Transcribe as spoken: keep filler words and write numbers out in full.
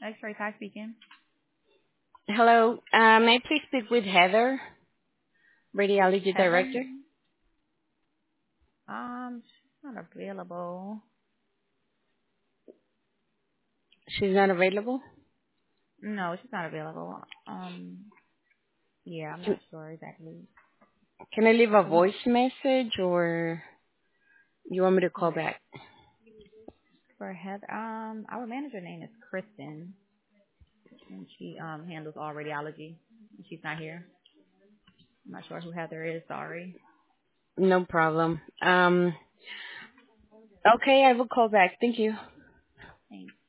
X-ray Kai speaking. Hello. Uh, may I please speak with Heather, radiology Heather? director? Um, she's not available. She's not available. No, she's not available. Um, yeah, I'm not Can, sure exactly. can I leave a Um, voice message, or you want me to call for back? for Heather, um, our manager name is Kristen, and she um handles all radiology. She's not here. I'm not sure who Heather is. Sorry. No problem. Um, okay, I will call back. Thank you. Thanks.